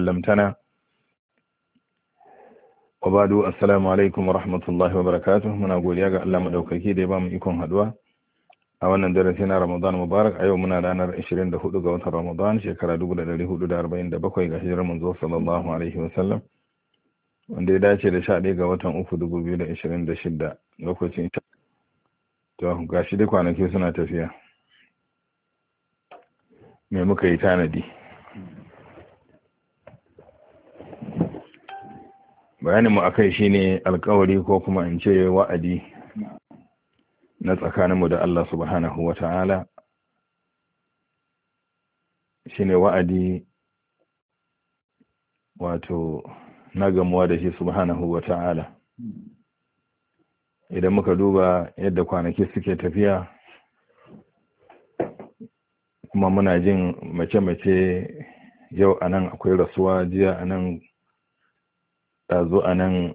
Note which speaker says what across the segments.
Speaker 1: علمتنا. وبعد السلام عليكم ورحمة الله وبركاته. من أقول يا الله مدوكاكي دي بام يكون هدوا أولا درسنا رمضان مبارك. أيوة منا رانا 24 ga watan Ramadan shekara 1447 ga hijirar manzo sallallahu alaihi wasallam, wanda ya dace da 11 ga watan 3 2026 lokacin. To gashi dai kwanaki suna tafiya. Me muka yi tanadi? Bayanin mu akai shine alƙawari ko kuma in ce wa'adi na tsakaninmu da Allah subhanahu wata'ala. Shine wa'adi wato na gamuwa da shi subhanahu wata'ala. Idan muka duba yadda kwanaki suke tafiya kuma muna jin mace-mace, yau anan akwai rasuwa, jiya anan ɗazu anan,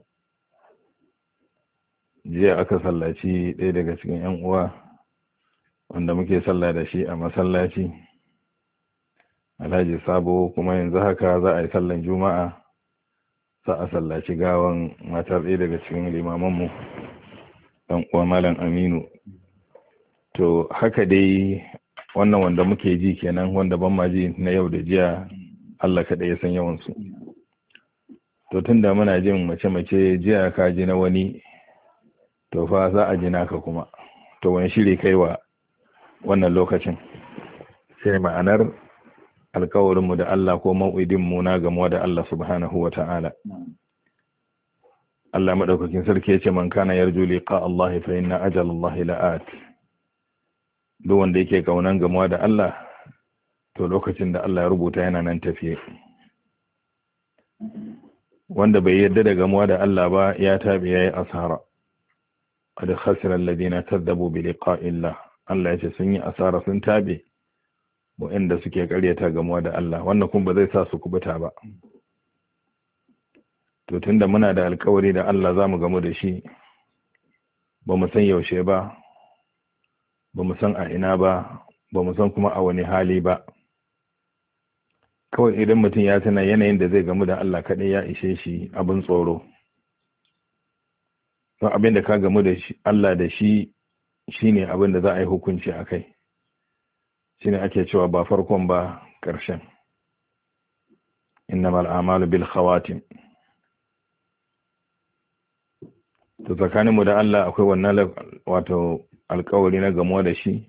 Speaker 1: jiya aka sallaci ɗaya daga cikin 'yan uwa wanda muke sallah da shi a masallaci, Alhaji Sabo, kuma yanzu haka za a yi sallan Juma'a, za a sallaci gawan matar ɗaya daga cikin limamanmu, ɗan uwa Malam Aminu. To haka dai wannan wanda muke ji kenan, wanda ban ma ji na yau da jiya, Allah kaɗai ya san yawansu. To tunda muna jin mace-mace, jiya ka ji na wani, to fa za a ji naka kuma. To wani shiri kai wa wannan lokacin? Sai ma'anar alkawarinmu da Allah ko mau'idinmu na gamuwa da Allah subhanahu wa ta'ala. Allah maɗaukakin sarki ya ce, man kana yarju liqa Allah fa inna ajal Allah la'at. Duk wanda yake kaunan gamuwa da Allah, to lokacin da Allah ya rubuta yana nan tafiye. Wanda bai yarda da gamuwa da Allah ba ya tabi yayi asara. Qad khasira alladhina kadzabu bi liqa'i Allah. Allah ya ce sun yi asara, sun tabe waɗanda suke ƙaryata gamuwa da Allah. Wannan kuma ba zai sa su kubuta ba. To tunda muna da alƙawari da Allah za mu gamu da shi, ba mu san yaushe ba, ba mu san a ina ba, ba mu san kuma a wani hali ba. Kawai idan mutum ya tana yanayin da zai gamu da Allah kaɗai ya ishe shi abin tsoro. Don abin da ka gamu da Allah da shi shine abin da za a yi hukunci a kai. Shine ake cewa ba farkon ba ƙarshen. Innamal a'malu bil khawatim. To tsakaninmu da Allah akwai wannan wato alƙawari na gamuwa da shi.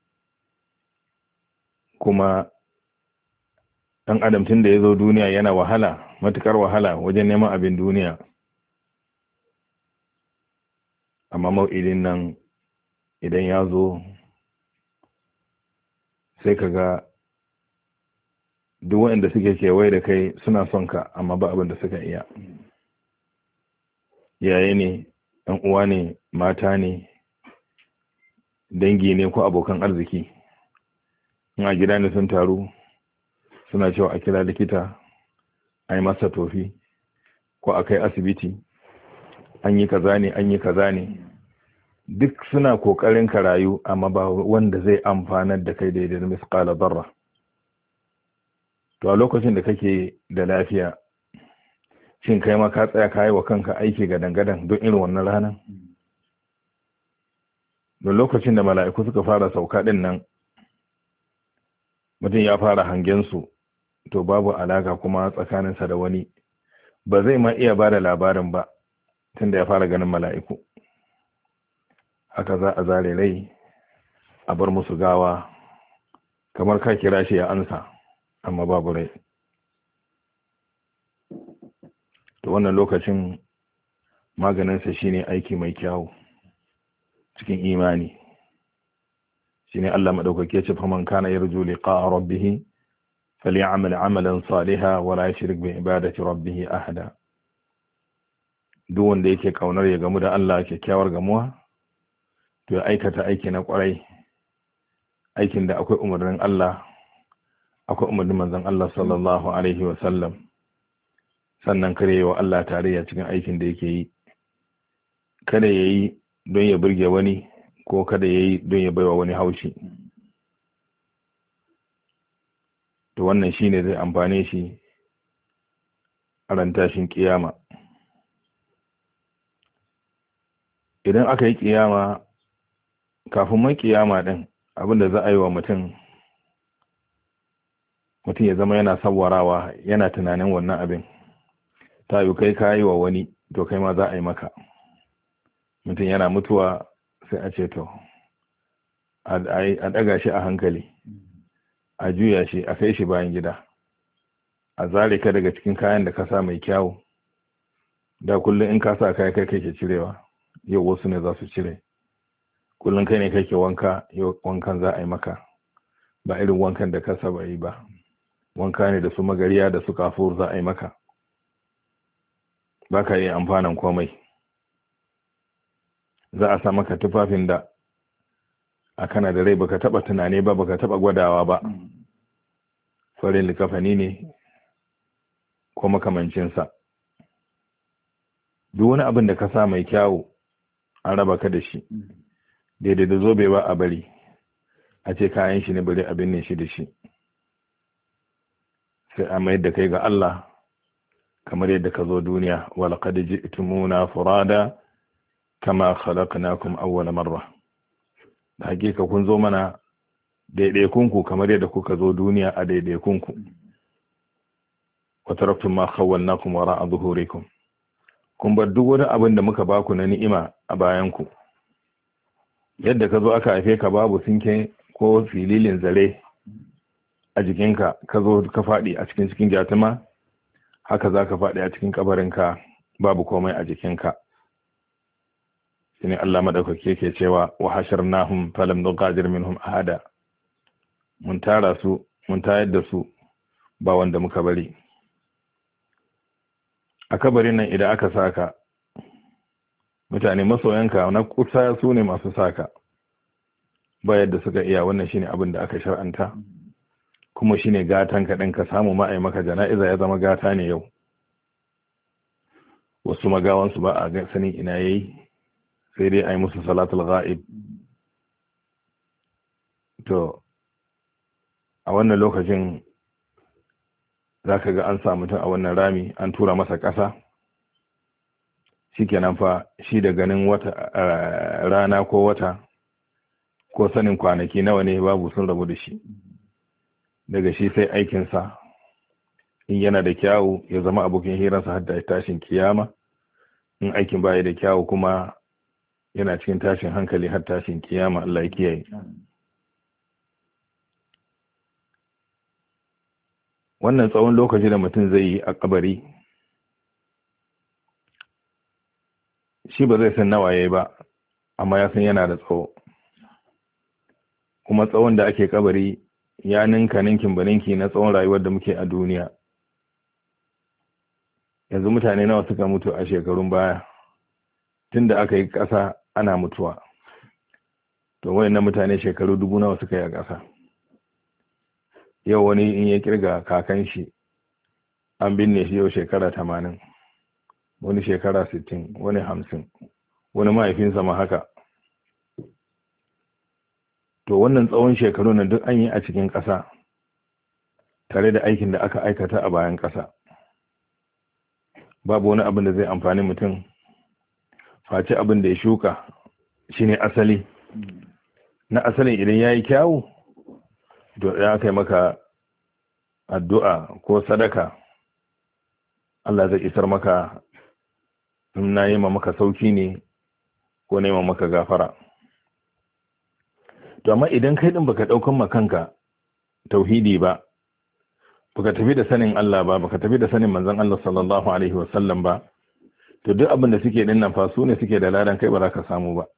Speaker 1: Kuma ɗan adam tun da ya zo duniya yana wahala, matuƙar wahala wajen neman abin duniya. Amma mau'idin nan idan ya zo sai ka ga duk waɗanda suke kewaye da kai suna son ka, amma ba abin da suka iya. Yaye ne, ɗan uwa ne, mata ne, dangi ne ko abokan arziki. In a gida ne sun taru suna cewa a kira likita, a yi masa tofi, ko a kai asibiti, an yi kaza ne, an yi kaza ne. Duk suna kokarin ka rayu, amma ba wanda zai amfanar da kai daidai da misqala darra. To a lokacin da kake da lafiya, shin kai ma ka tsaya kayi wa kanka aiki gadan-gadan don irin wannan ranar? Don lokacin da mala'iku suka fara sauka din nan, mutum ya fara hangen su, to babu alaka kuma tsakaninsa da wani, ba zai ma iya ba da labarin ba tunda ya fara ganin mala'iku. Haka za a zare rai, a bar musu gawa, kamar ka kira shi ya ansa, amma babu rai. To wannan lokacin maganinsa shine aiki mai kyau cikin imani. Shine Allah madaukake ce, faman kana yarju liqa'a rabbih falyamal 'amalan salihan wa la yushrik bi ibadati rabbih ahada. Duk wanda yake kaunar ya gamu da Allah kyakkyawar gamuwa, to ya aikata aiki na kwarai, aikin da akwai umarnin Allah, akwai umarnin manzon Allah sallallahu alaihi wa sallam. Sannan kare yi wa Allah tarayya cikin aikin da yake yi. Kada ya yi don ya burge wani, ko kada ya yi don ya baiwa wani haushi. To wannan shine zai amfane shi a ran tashin kiyama. Idan aka yi kiyama, kafin man kiyama din abinda za a yi wa mutum ya zama yana sawarawa, yana tunanin wannan abin. Ta yi kai ka yi wa wani, to kai ma za a yi maka. Mutum yana mutuwa sai a ce to a daga shi a hankali, a juya shi, a kai shi bayan gida, a zare ka daga cikin kayan da ka sa mai kyawu. Da kullum in ka sa kai kake cirewa, yau wasu ne za su cire. Kullum kai ne kake wanka, yau wankan za a yi maka, ba irin wankan da ka saba yi ba. Wanka ne da su magariya da su kafur za a yi maka, ba ka yi amfanin komai. Za a sa maka tufafin da a kana da rai baka taba tunani ba, baka taba gwadawa ba. Farin likafani ne ko makamancinsa. Duk wani abin da ka sa mai kyawu an raba ka da shi, daidai da zobe ba a bari, a ce kayan shi ne bari abin ne shi da shi. Sai a mayar da kai ga Allah kamar yadda ka zo duniya. Walaqad ji'tumuna furada kama khalaqnakum awwala marra. Da hakika kun zo mana daidaikunku kamar yadda kuka zo duniya a daidaikunku. Wa taraktum ma khawwalnakum wara'a zuhurikum. Kun bar duk wani abin da muka baku na ni'ima a bayanku. Yadda ka zo aka haife ka babu sinke ko fililin zare a jikinka, ka zo ka faɗi a cikin jatuma, haka za ka faɗi a cikin kabarinka babu komai a jikinka. Shine Allah madaukake yake cewa wa hasharnahum falam nuqadir minhum ahada. Mun tara su, mun tayar da su, ba wanda muka bari. A kabarin nan idan aka saka, mutane masoyanka na kusa su ne masu saka, ba yadda suka iya. Wannan shine abin da aka shar'anta, kuma shine gatan ka ɗin, ka samu ma'ai maka jana'iza ya zama gata ne yau. Wasu magawansu ba a sanin ina yayi, sai dai a yi musu salatul ghaib. To a wannan lokacin za ka ga an sa mutum a wannan rami, an tura masa ƙasa. Shikenan fa shi da ganin wata rana ko wata ko sanin kwanaki nawa ne babu, sun rabu da shi. Daga shi sai aikinsa, in yana da kyawu ya zama abokin hiransa har da tashin kiyama, in aikin baya da kyawu kuma yana cikin tashin hankali har tashin kiyama. Allah ya kiyaye. Wannan tsawon lokaci da mutum zai yi a kabari, shi ba zai san nawa yayi ba, amma ya san yana da tsawo. Kuma tsawon da ake kabari ya ninka ninkin baninki na tsawon rayuwar da muke a duniya. Yanzu mutane nawa suka mutu a shekarun baya, tunda aka yi ƙasa ana mutuwa. To wayannan mutane shekaru 1000 nawa suka yi a ƙasa. Yau wani in ya kirga kakan shi an binne shi yau shekara 80, wani shekara 60, wani 50, wani mahaifinsa ma haka. To wannan tsawon shekaru na duk an yi a cikin ƙasa, tare da aikin da aka aikata a bayan ƙasa. Babu wani abin da zai amfani mutum face abin da ya shuka, shine asali. Na asalin idan ya yi kyawu, to ya kai maka addu'a ko sadaka, Allah zai isar maka. In na yi maka sauki ne ko nema maka gafara. To amma idan kai din baka daukan makanka tauhidi ba, baka tafi da sanin Allah ba, baka tafi da sanin manzon Allah sallallahu alaihi wasallam ba, to duk abin da suke din nan fa su ne suke da ladan, kai ba za ka samu ba.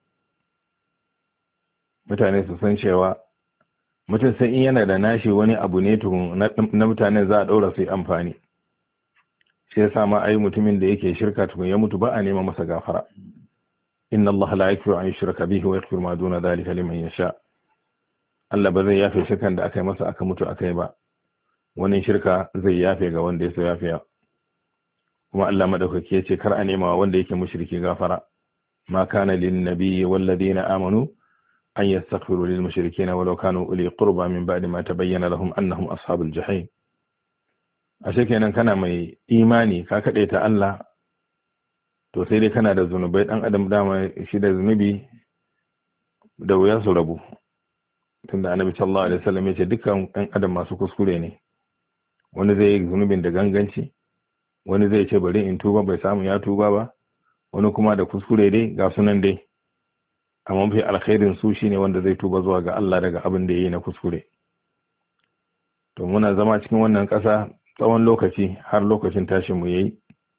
Speaker 1: Mutane su san cewa mutum sai in yana da nashi wani abu ne tukun na mutane za a daura su yi amfani. Shi yasa ma ai mutumin da yake shirka tukun ya mutu ba a nema masa gafara. Inna Allah la yaghfiru an yushraka bihi wa yaghfiru ma duna dhalika liman yasha. Allah ba zai yafe shirkan da aka yi masa aka mutu aka yi ba. Wani shirka zai yafe ga wanda ya so yafiya. Kuma Allah madaukaki ya ce kar a nema wanda yake mushriki gafara. Ma kana lin nabiyyi wal ladina amanu an yastaghfiru lil mushrikeena walau kanu uli qurba min ba'di ma tabayyana lahum annahum ashabul jahim. ashe kenan kana mai imani ka kaɗe ta Allah, to sai dai kana da zunubai. ɗan adam dama shi da zunubi da wuya su rabu, tunda annabi sallallahu alaihi wasallam ya ce dukkan ɗan adam masu kuskure ne. Wani zai yi zunubin da ganganci, wani zai ce bari in tuba, bai samu ya tuba ba, wani kuma da kuskure dai ga sunan dai. Amma mafi alkhairin su shine wanda zai tuba zuwa ga Allah daga abin da yayi na kuskure. To muna zama cikin wannan ƙasa tsawon lokaci har lokacin tashin mu yayi,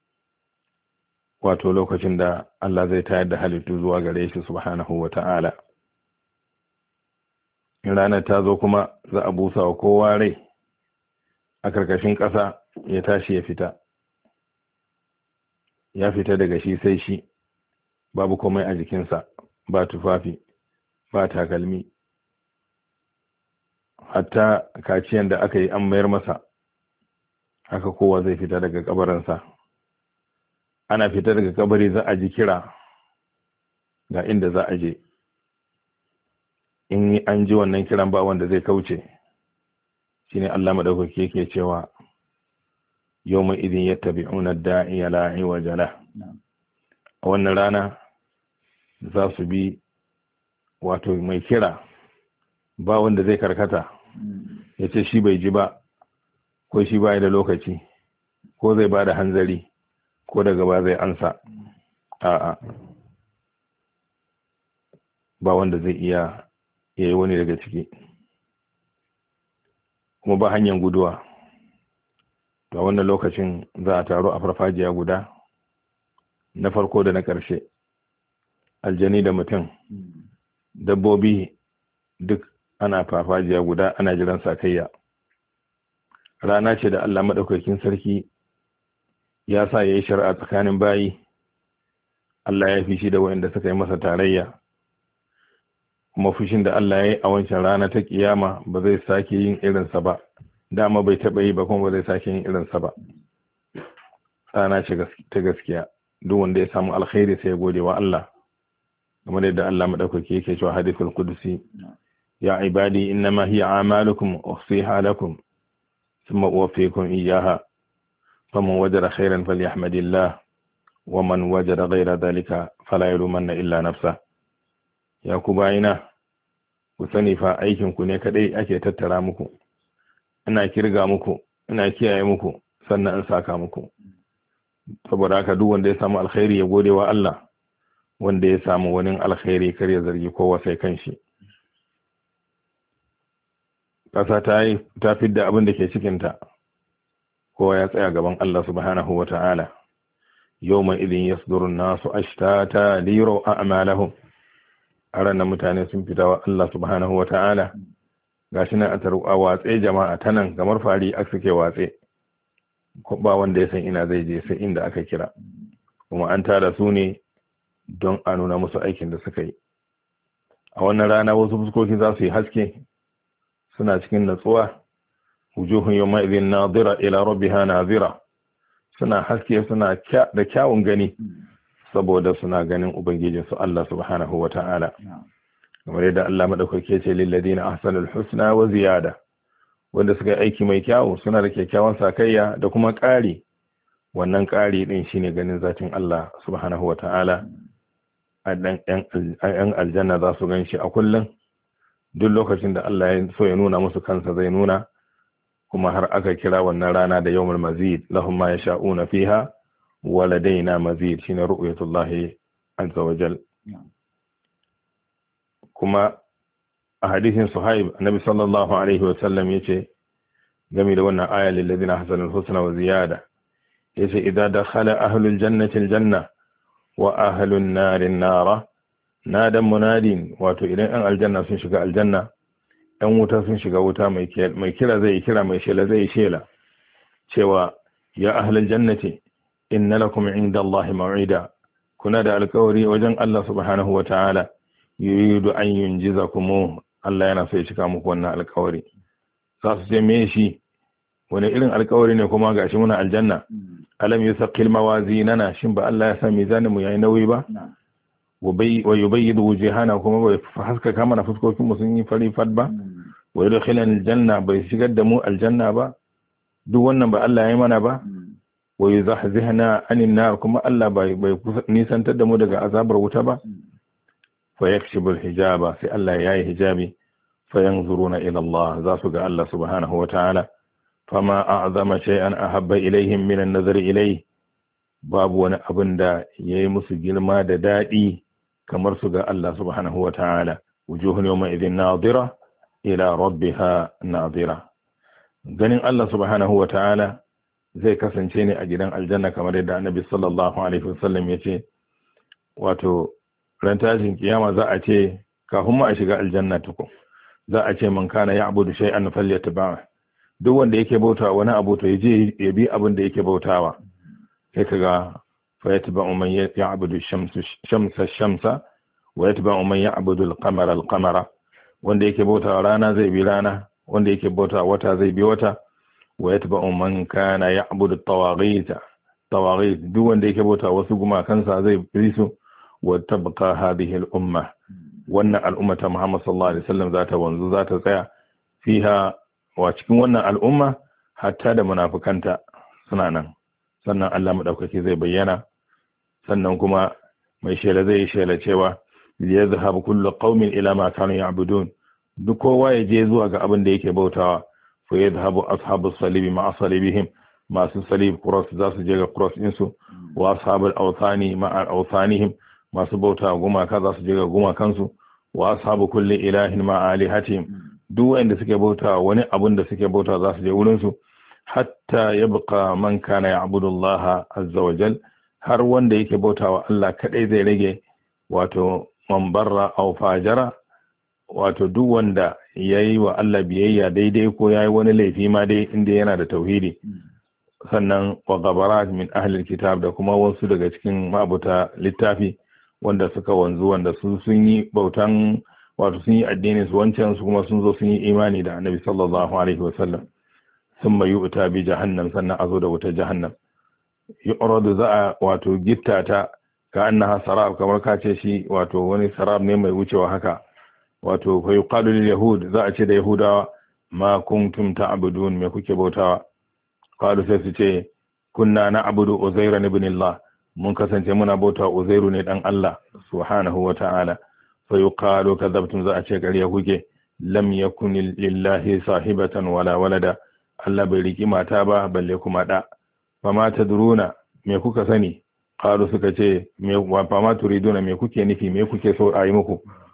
Speaker 1: wato lokacin da Allah zai tayar da halittu zuwa gare shi subhanahu wata'ala. In ranar ta zo kuma za a busa wa kowa rai a karkashin ƙasa, ya tashi ya fita daga shi sai shi, babu komai a jikinsa, ba tufafi, ba takalmi, hatta kaciyan da aka yi an mayar masa. Haka kowa zai fita daga kabarinsa. Ana fita daga kabari za a ji kira ga inda za a je. In an ji wannan kiran ba wanda zai kauce. Shine Allah madaukaki yake cewa yawma idin yattabi'una ad-da'iya la iwaja lahu. A wannan rana za su bi wato mai kira, ba wanda zai karkata ya ce shi bai ji ba, ko shi bai da lokaci, ko zai ba da hanzari, ko daga ba zai ansa. A'a, ba wanda zai iya yi wani daga ciki, kuma ba hanyar guduwa. To a wannan lokacin za a taru a farfajiya guda, na farko da na ƙarshe, aljani da mutum, dabbobi, duk ana farfajiya guda ana jiran sakayya. Rana ce da Allah maɗaukakin sarki ya sa ya yi shari'a tsakanin bayi. Allah ya fi shi da waɗanda suka yi masa tarayya, kuma fushin da Allah ya yi a wancan rana ta kiyama ba zai sake yin irinsa ba. Dama bai taɓa yi ba, kuma ba zai sake yin irinsa ba. Rana ce ta gaskiya, duk wanda ya samu alkhairi sai ya gode wa Allah, kamar yadda Allah maɗaukaki yake cewa hadithul qudusi, ya ibadi innama hiya a'malukum uhsiha lakum thumma uwaffikum iyyaha faman wajada khairan falyahmadillah wa man wajada ghayra dhalika fala yalumanna illa nafsa. Ya ku bayina, ku sani fa aikin ku ne kadai ake tattara muku, ina kirga muku, ina kiyaye muku, sannan in saka muku. Saboda haka duk wanda ya samu alkhairi ya gode wa Allah, wanda ya samu wani alkhairi kar ya zargi kowa sai kanshi. Ƙasa ta fidda abin da ke cikinta, kowa ya tsaya gaban Allah subhanahu wa ta'ala. Yawma idin yasdurun nasu ashtata liyuraw a'malahum. A ranar mutane sun fita wa Allah subhanahu wa ta'ala, gashi nan a watse jama'a ta nan kamar fari aka suke watse, ba wanda ya san ina zai je sai inda aka kira, kuma an tada su ne don a nuna musu aikin da suka yi. A wannan rana wasu fuskoki za su yi haske, suna cikin natsuwa. Wujuhun yawma idhin nadira ila rabbiha nadira, suna haske, suna da kyawun gani, saboda suna ganin ubangijinsu Allah subhanahu wa ta'ala. Kamar yadda Allah madaukake ce lil ladina ahsanul husna wa ziyada, wanda suka yi aiki mai kyawu suna da kyakkyawan sakayya da kuma ƙari. Wannan ƙari din shine ganin zatin Allah subhanahu wa ta'ala. ‘Yan aljanna za su gan shi a kullum, duk lokacin da Allah ya so ya nuna musu kansa zai nuna, kuma har aka kira wannan rana da yawmul mazid, lahum ma yasha'una fiha wa ladaina mazid, shine ru'yatullahi azza wa jal. Kuma a hadisin Suhaib, annabi sallallahu alaihi wa sallam yace game da wannan aya lil ladina hasanul husna wa ziyada, yace idza dakhala ahlul jannati aljanna wa ahlun narin nara nadan munadin, wato idan yan aljanna sun shiga aljanna, yan wuta sun shiga wuta, mai kira zai kira, mai shela zai shela cewa ya ahlul jannati inna lakum indallahi maw'ida, kuna da alƙawari wajen Allah subhanahu wa ta'ala, yuridu an yunjizakum, Allah yana so ya cika muku wannan alƙawari. Za su ce me shi, wani irin alƙawari ne kuma gashi muna aljanna? Alam yusaqqil mawazinana, shin ba Allah ya sa mizanin mu yayi nauyi ba? Wa yubayyidu wujuhana, kuma bai haskaka mana fuskokin mu sun yi fari fat ba? Wa yudkhilana aljanna, bai shigar da mu aljanna ba? duk wannan ba Allah ya yi mana ba wa yuzahzihna anin nar kuma Allah bai nisantar da mu daga azabar wuta ba fa yakshibul hijaba sai Allah ya yi hijabi fa yanzuruna ila Allah za su ga Allah subhanahu wa ta'ala fama a'zama shay'an ahabba ilaihim min an-nazar ilayhi babu wani abin da yayi musu girma da dadi kamar su ga Allah subhanahu wa ta'ala wujuhun yawma idhin nadira ila rabbiha nadira ganin Allah subhanahu wa ta'ala zai kasance ne a gidan aljanna kamar yadda annabi sallallahu alaihi wasallam ya ce wato ran tashin kiyama za a ce kafin ma a shiga aljanna tukun za a ce man kana ya'budu shay'an falyatba duk wanda yake bautawa wani abu to yaje ya bi abin da yake bautawa sai kaga fa yatba'u man ya'budu shamsa wa yatba'u man ya'budu al-qamara wanda yake bautawa rana zai bi rana wanda yake bautawa wata zai bi wata wa yatba'u man kana ya'budu at-tawaghit duk wanda yake bautawa wasu gumakansa zai bi su wa tabqa hadhihi al-umma wannan al'umma ta Muhammad sallallahu alaihi wasallam za ta wanzu za ta tsaya fiha wa cikin wannan al'umma hatta da munafukanta suna nan sannan Allah madaukaki zai bayyana sannan kuma mai shela zai shela cewa yazhab kullu qaumin ila ma kanu ya'budun duk kowa ya je zuwa ga abin da yake bautawa fa yadhhabu ashabus salibi ma'a salibihim masu salib cross za su je ga cross din su wa ashabul awthani ma'a awthanihim masu bautawa gumaka za su je ga gumakansu wa ashabu kulli ilahin ma'a alihatihim duk wanda suke bautawa wani abin da suke bautawa za su je wurin su hatta yabqa man kana ya'budu Allah azza wa jal har wanda yake bautawa Allah kadai zai rage wato man barra aw fajara wato duk wanda yayi wa Allah biyayya daidai ko yayi wani laifi ma dai inda yana da tauhidi sannan wa gabarat min ahli alkitab da kuma wasu daga cikin mabuta littafi wanda suka wanzu wanda su sun yi bautan wato sun yi addinin su wancan su kuma sun zo sun yi imani da Annabi sallallahu alaihi wasallam thumma yu'ta bi jahannam sannan azo da wuta jahannam yu'radu za'a wato gittata ka annaha sarab kamar ka ce shi wato wani sarab ne mai wucewa haka wato fa yuqalu lil yahud za a ce da yahudawa ma kuntum ta'budun me kuke bautawa qalu sai su ce kunna na'budu uzayra ibn Allah mun kasance muna bautawa uzairu ne dan Allah subhanahu wa ta'ala fa yuqalu kadhabtum za a ce ƙarya kuke lam yakun lillahi sahibatan wala walada Allah bai riki mata ba balle kuma da fa ma tadruna me kuka sani qalu suka ce me wa fa ma turiduna me kuke nufi me kuke so a yi muku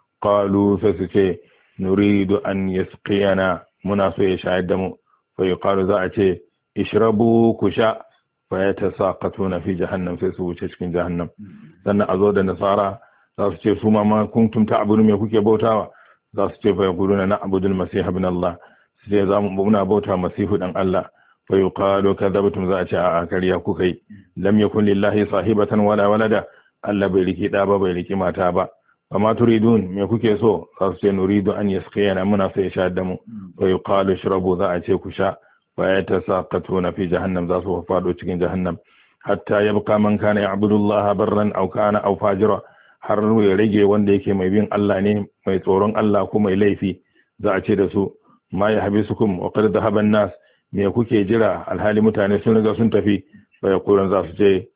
Speaker 1: qalu sai su ce nuridu an yasqiyana muna so ya shayar da mu fa yuqalu za a ce ishrabu kusha fa yatasaqatuna fi jahannam sai su wuce cikin jahannam sannan a zo da nasara za su ce su ma kuntum ta'budu me kuke bautawa za su ce fa yaquluna na'budu al-masih ibn Allah sai za mu muna bauta masihu dan Allah fa yuqalu kadhabtum za a ce a kariya kuka yi lam yakun lillahi sahibatan wala walada Allah bai riki da ba bai riki mata ba amma turidun me kuke so za su ce nuridu an yasqiyana muna so ya sha da mu fa yuqalu ishrabu za a ce ku sha fa yatasaqatuna fi jahannam za su fado cikin jahannam hatta yabqa man kana ya'budu Allah barran aw kana aw fajira har ya rage wanda yake mai bin Allah ne mai tsoron Allah ko mai laifi za a ce da su ma yahbisukum wa qad dhahaba an-nas me kuke jira alhali mutane sun riga sun tafi fa yaqulun za su ce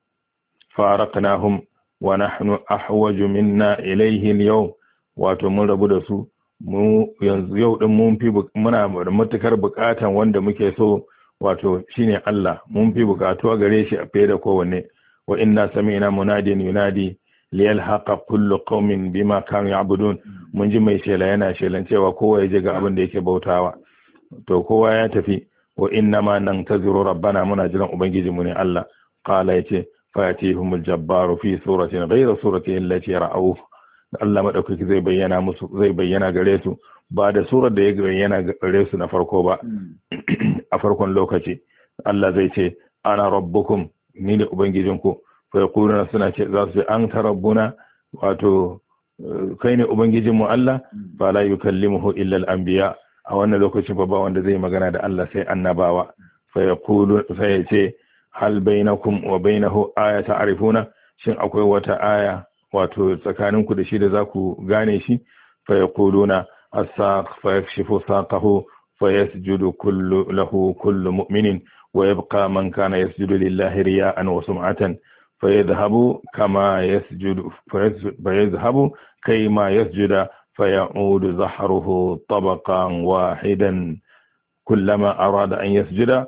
Speaker 1: faraqnahum wa nahnu ahwaju minna ilayhi al-yawm wato mun rabu da su mu yanzu yau din mun fi muna da matukar bukatan wanda muke so wato shine Allah mun fi bukatuwa gare shi a fiye da kowanne wa inna sami'na munadin yunadi liyalhaqa kullu qaumin bima kanu ya'budun mun ji mai shela yana shelan cewa kowa ya je ga abin da yake bautawa to kowa ya tafi wa inna ma nantaziru rabbana muna jiran ubangijinmu ne Allah qala yace fatihumul jabbaru fi suratin ghayra surati allati ra'aw Allah madaukaki zai bayyana musu zai bayyana gare su ba da surar da ya bayyana gare su na farko ba a farkon lokaci Allah zai ce ana rabbukum ni da ubangijinku fa yaquluna suna ce za su anta rabbuna wato kai ne ubangijinmu Allah fa la yukallimuhu illa al-anbiya a wannan lokacin ba wanda zai magana da Allah sai annabawa fa yaqulu sai ya ce hal bainakum wa bainahu aya ta'rifuna shin akwai wata aya wato tsakaninku da shi da za ku gane shi fa yaquluna as-saq fa yakshifu saqahu fa yasjudu kullu mu'minin ويبقى من كان يسجد لله رياء وسمعة فيذهب كيما يسجد فيعود زحره طبقا واحدا كلما أراد أن يسجد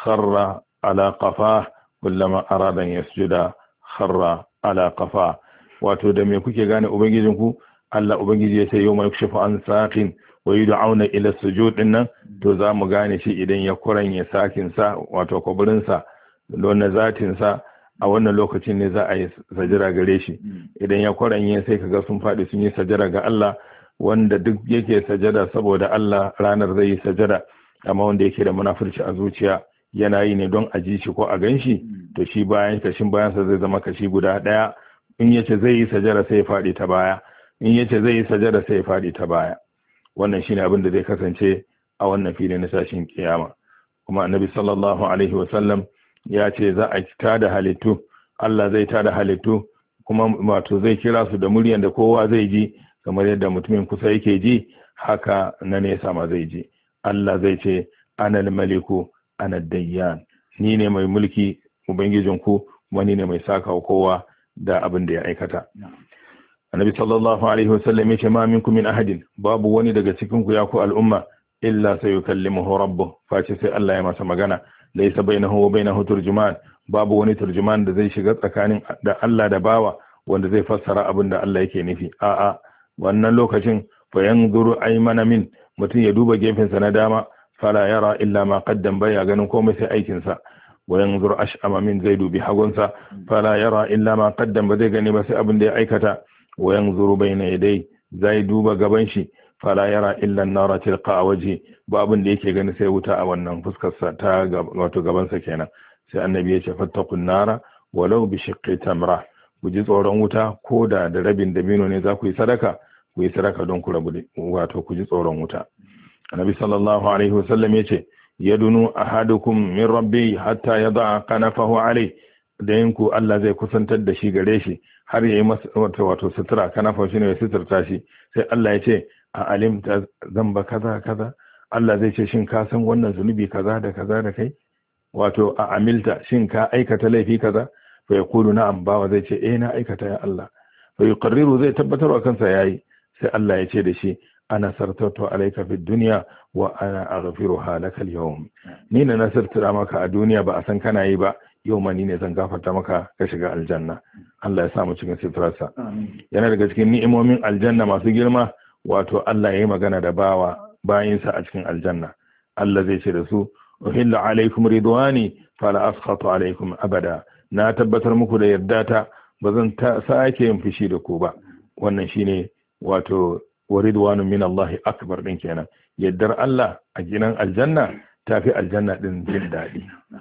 Speaker 1: خر على قفاه كلما أراد أن يسجد خر على قفاه. wato da me kuke gane ubangijinku? Allah ubangiji ya ce yau mai kushafa an saqin wa yud'auna ila sujud nan, to za mu gane shi idan ya kuranye sakin sa wato kwaburin sa don zatin sa, a wannan lokacin ne za a yi sajira gare shi. Idan ya kuranye sai kaga sun faɗi sun yi sajira ga Allah. Wanda duk yake sajada saboda Allah ranar zai yi sajada, amma wanda yake da munafurci a zuciya yana yi ne don a ji shi ko a gan shi, to shi kashin bayansa zai zama kashi guda ɗaya. In yace zai yi sajada sai ya faɗi ta baya, in yace zai yi sajada sai ya faɗi ta baya. Wannan shine abin da zai kasance a wannan fili na tashin kiyama. Kuma annabi sallallahu alaihi wasallam ya ce za a tada halittu, Allah zai tada halittu kuma wato zai kira su da muryan da kowa zai ji, kamar yadda mutumin kusa yake ji haka na nesa ma zai ji. Allah zai ce anal maliku ana dayyan, ni ne mai mulki ubangijinku kuma ni ne mai saka kowa da abin da ya aikata. Annabi sallallahu alaihi wasallam ya ce ma minkum min ahadin, babu wani daga cikin ku ya ku al'umma illa sayukallimuhu rabbuh, face sai Allah ya masa magana. Laysa bainahu wa bainahu turjuman, babu wani turjuman da zai shiga tsakanin da Allah da bawa wanda zai fassara abin da Allah yake nufi. A'a, wannan lokacin fa yanzuru aymana min, mutum ya duba gefensa na dama, fala yara illa ma qaddam, baya ganin komai sai aikin sa. wa yanzur ash'ama min, zai dubi hagunsa, fala yara illa ma qaddam, ba zai gani ba sai abin da ya aikata. wa yanzuru bayna yadai, zai duba gaban shi, fala yara illa an-nara tilqa wajhi, ba abin da yake gani sai wuta a wannan fuskar sa ta wato gaban sa kenan. Sai annabi ya ce fattaqun nara walau bi shiqqi tamra, ku ji tsoron wuta ko da rabin dabino ne za ku yi sadaka, ku yi sadaka don ku rabu wato ku ji tsoron wuta. Annabi sallallahu alaihi wasallam ya ce yadunu ahadukum min rabbi hatta yada'a qanafahu alai, da yanku Allah zai kusantar da shi gare shi har yayi masa wato sutura. Kanafa shine ya suturta shi. Sai Allah ya ce a alimta zamba kaza kaza, Allah zai ce shin ka san wannan zunubi kaza da kaza da kai, wato a amilta shin ka aikata laifi kaza, fa yaqulu na'am, bawa zai ce na aikata ya Allah. Fa yuqarriru, zai tabbatar wa kansa yayi. Sai Allah ya ce da shi ana sartatu alayka fid dunya wa ana aghfiruha laka al-yawm, ni na nasarta maka a duniya ba a san kana yi ba, yau ma ni ne zan gafarta maka ka shiga aljanna. Allah ya sa mu cikin sitrarsa. Yana daga cikin ni'imomin aljanna masu girma, wato Allah ya yi magana da bayinsa a cikin aljanna. Allah zai ce da su uhilla alaikum ridwani fala askhatu alaikum abada, na tabbatar muku da yardata, ba zan sake yin fushi da ku ba. Wannan shine wato wa ridwanun min Allah akbar din kenan. Yaddar Allah a gidan aljanna tafi aljanna din jin daɗi.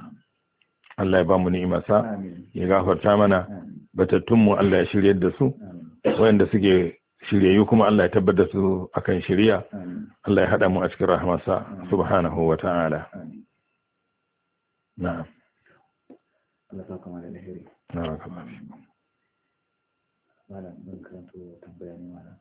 Speaker 1: Allah ya ba mu ni'imarsa, ya gafarta mana batattunmu, Allah ya shiryar da su, wayanda suke shiryayyu kuma Allah ya tabbatar da su akan shiriya. Allah ya hada mu a cikin rahmarsa subhanahu wa ta'ala. Na'am.
Speaker 2: Allah ta kama da alheri.
Speaker 1: Na'am kamar.
Speaker 2: Malam mun karanto tambaya ne malam.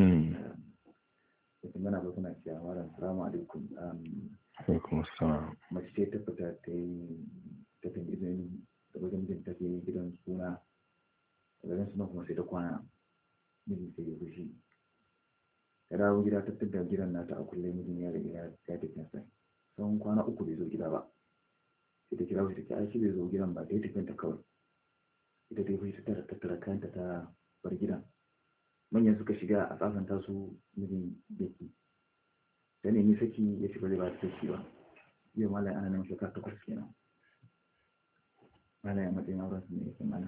Speaker 2: Sai mana ba kuna cewa malam assalamu alaikum.
Speaker 1: Alaikum assalam.
Speaker 2: Mace ce ta fita ta yi tafin izini da wajen jin tafi gidan suna, daga suna kuma sai ta kwana, mijin sai ya fushi. Ta dawo gida ta tada gidan nata a kulle, mijin ya riga ya tafi nasa. Tsawon kwana 3 bai zo gida ba. Sai ta kira shi ta ce ai shi bai zo gidan ba, ta yi tafiyan ta kawai. Ita dai fushi ta tattara kayanta ta bar gidan. Manyan suka shiga a tsafanta su, mijin yake. Ta nemi saki, ya ce ba zai ba ta saki ba. Yau malam ana nan shekara 8 kenan. Malam ya matsayin auren su ne yake mana.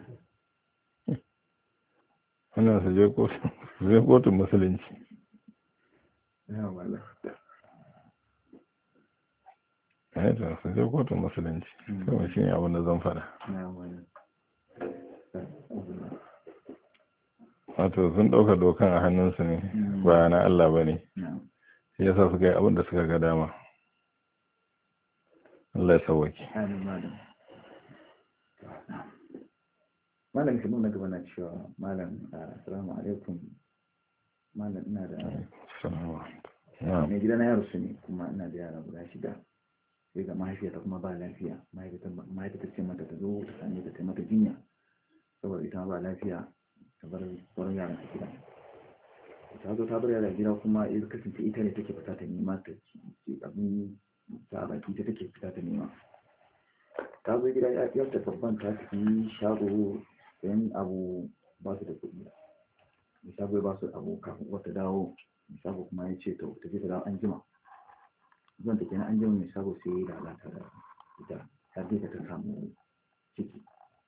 Speaker 1: Wannan su je kotun musulunci.
Speaker 2: Ya malam.
Speaker 1: Da su je kotun musulunci. Kawai shi ne abin da zan faɗa.
Speaker 2: Ya malam.
Speaker 1: Wato sun ɗauka dokan a hannunsu ne, ba na Allah ba ne. Shi yasa suka yi abin da suka ga dama. Allah ya sauwaki.
Speaker 2: Malam shi na gaba na cewa malam assalamu alaikum. Malam ina da mai gida na yaro su ne, kuma ina da yara guda 6. sai ga mahaifiyarta kuma ba lafiya, mahaifiyarta ce mata ta zo ta same ta mata jinya saboda ita ba lafiya, ta bar sauran yaran a gida. Ta zo ta bar yaran gida kuma ya kasance ita ne take fita ta nema ta ci abin ta baki, ta take fita ta nema. Ta zo gida ya ta babban ta tafi shago sayan abu, ba su da kuɗi. Mai shago ya ba su abu kafin wata dawo, mai shago kuma ya ce to ta je ta dawo an jima. Zuwan ta kenan an jima, mai shago sai ya lalata da ita har dai ta samu ciki.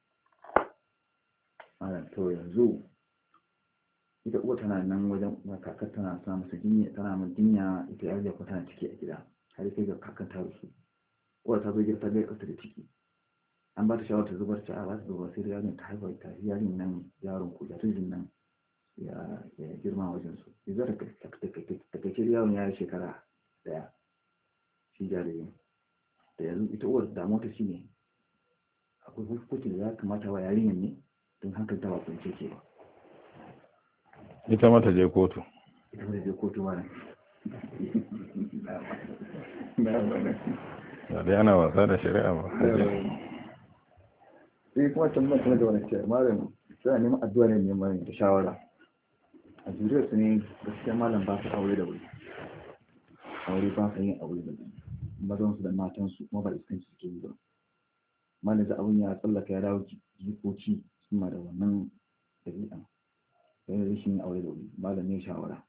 Speaker 2: To yanzu ita uwa tana nan wajen kakar, tana sa masa jinya, tana min jinya, ita yarinya kuma tana ciki a gida har sai ga kakar ta rusu. Uwa ta zo gida ta ga ta da ciki, an ba ta shawar ta zubar, ta ba ta zubar, sai da yaron ta haifa, ta yarin nan yaron ko jaririn nan ya girma wajen su. Yanzu ta kai yaron ya yi shekara 1 shi jaririn. Da yanzu ita uwar damuwa ta shine akwai hukuncin da ya kamata wa yarinyar ne don hankali ta ba kunce ke ba.
Speaker 1: Ita mata je kotu.
Speaker 2: Ita mata je kotu ma
Speaker 1: ba dai ana wasa da shari'a ba.
Speaker 2: Sai kuma tambayar kuma da wani ce malam suna neman addu'a ne neman da shawara. A zuriyar su ne gaskiya malam ba su aure da wuri, aure ba su yin aure da wuri, mazan su da matan su kuma ba iskanci suke yi ba. Malam da abun ya tsallaka ya dawo jikoki suna da wannan ɗabi'a, sai rashin yin aure da wuri. Malam ne shawara.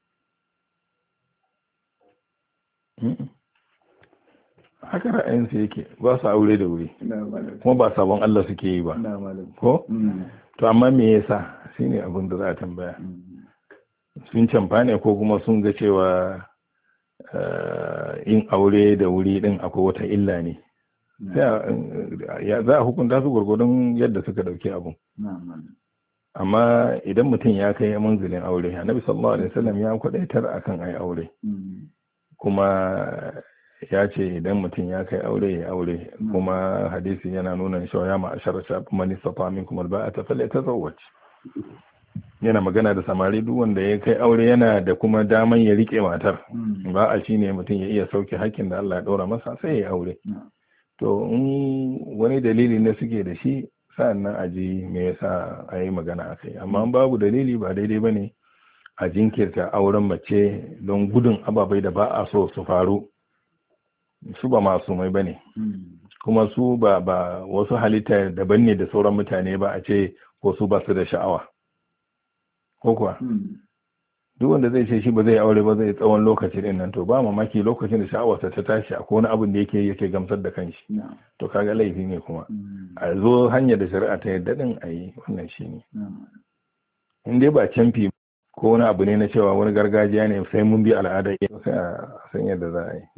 Speaker 1: Haka ra'ayinsu yake, ba su aure da wuri kuma ba sabon Allah suke yi ba ko? To amma me yasa shine abin da za a tambaya. Sun canfa ne ko kuma sun ga cewa yin aure da wuri din akwai wata illa ne? Za a hukunta su gwargwadon yadda suka dauki abun. Amma idan mutum ya kai manzilin aure, Annabi sallallahu alaihi wasallam ya kwadaitar akan ai aure, kuma ya ce idan mutum ya kai aure ya aure, kuma hadisi yana nuna cewa ya ma'ashar shafi man istata minkum alba'ata falyatazawwaj. Yana magana da samari, duk wanda ya kai aure yana da kuma daman ya rike matar. Ba a shine mutum ya iya sauke hakkin da Allah ya ɗora masa sai ya aure. To in wani dalili ne suke da shi, sa'annan a ji me yasa a yi magana a kai. Amma babu dalili, ba daidai ba ne a jinkirta auren mace don gudun ababai da ba a so su faru. Su ba masu mai ba ne, kuma su ba wasu halitta daban ne da sauran mutane ba a ce ko su ba su da sha'awa ko kuwa. Duk wanda zai ce shi ba zai aure ba zai tsawon lokaci din nan, to ba mamaki lokacin da sha'awarsa ta tashi akwai wani abin da yake gamsar da kanshi. To kaga laifi ne kuma a zo hanyar da shari'a ta yadda din a yi, wannan shi ne. In dai ba canfi ko wani abu ne na cewa wani gargajiya ne sai mun bi al'ada, sai a san yadda za a yi.